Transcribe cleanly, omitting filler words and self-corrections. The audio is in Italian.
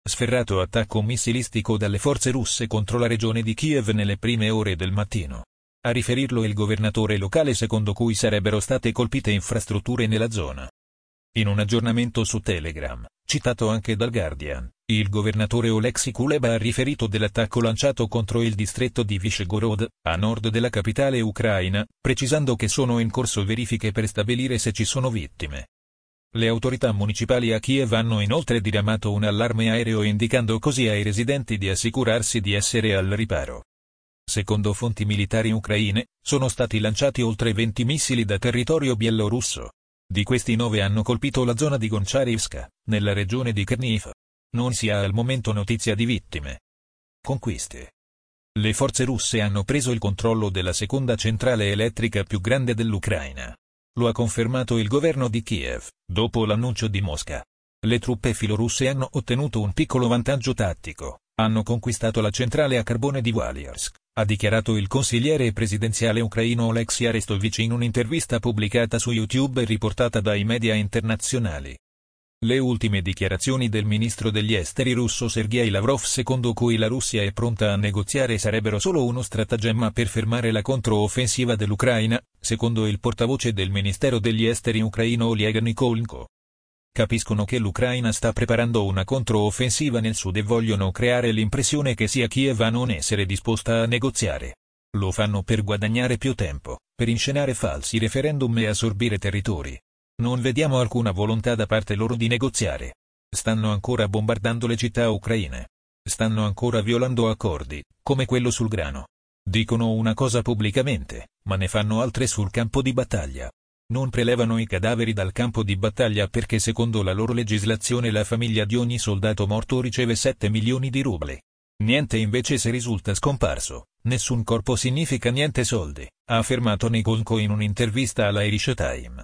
Sferrato attacco missilistico dalle forze russe contro la regione di Kiev nelle prime ore del mattino. A riferirlo il governatore locale, secondo cui sarebbero state colpite infrastrutture nella zona. In un aggiornamento su Telegram, citato anche dal Guardian, il governatore Oleksiy Kuleba ha riferito dell'attacco lanciato contro il distretto di Vyshegorod, a nord della capitale ucraina, precisando che sono in corso verifiche per stabilire se ci sono vittime. Le autorità municipali a Kiev hanno inoltre diramato un allarme aereo, indicando così ai residenti di assicurarsi di essere al riparo. Secondo fonti militari ucraine, sono stati lanciati oltre 20 missili da territorio bielorusso. Di questi 9 hanno colpito la zona di Goncharivska, nella regione di Cherniv. Non si ha al momento notizia di vittime. Conquiste. Le forze russe hanno preso il controllo della seconda centrale elettrica più grande dell'Ucraina. Lo ha confermato il governo di Kiev, dopo l'annuncio di Mosca. Le truppe filorusse hanno ottenuto un piccolo vantaggio tattico, hanno conquistato la centrale a carbone di Waliarsk, ha dichiarato il consigliere presidenziale ucraino Oleksiy Arestovich in un'intervista pubblicata su YouTube e riportata dai media internazionali. Le ultime dichiarazioni del ministro degli esteri russo Sergei Lavrov, secondo cui la Russia è pronta a negoziare, sarebbero solo uno stratagemma per fermare la controffensiva dell'Ucraina, secondo il portavoce del Ministero degli Esteri ucraino Oleg Nikolko. Capiscono che l'Ucraina sta preparando una controffensiva nel sud e vogliono creare l'impressione che sia Kiev a non essere disposta a negoziare. Lo fanno per guadagnare più tempo, per inscenare falsi referendum e assorbire territori. Non vediamo alcuna volontà da parte loro di negoziare. Stanno ancora bombardando le città ucraine. Stanno ancora violando accordi, come quello sul grano. Dicono una cosa pubblicamente, ma ne fanno altre sul campo di battaglia. Non prelevano i cadaveri dal campo di battaglia perché secondo la loro legislazione la famiglia di ogni soldato morto riceve 7 milioni di rubli. Niente invece se risulta scomparso. Nessun corpo significa niente soldi, ha affermato Nikolko in un'intervista alla Irish Time.